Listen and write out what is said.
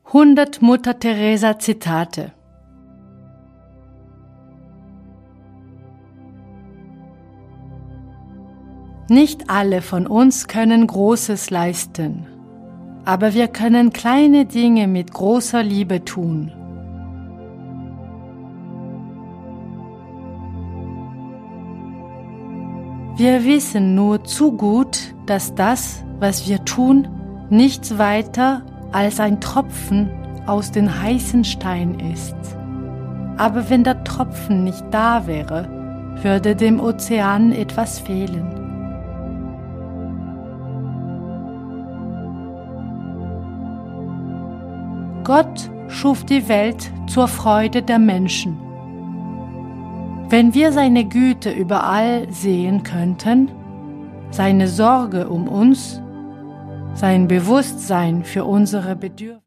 100 Mutter Teresa Zitate. Nicht alle von uns können Großes leisten, aber wir können kleine Dinge mit großer Liebe tun. Wir wissen nur zu gut, dass das, was wir tun, nichts weiter als ein Tropfen aus dem heißen Stein ist. Aber wenn der Tropfen nicht da wäre, würde dem Ozean etwas fehlen. Gott schuf die Welt zur Freude der Menschen. Wenn wir seine Güte überall sehen könnten, seine Sorge um uns, sein Bewusstsein für unsere Bedürfnisse,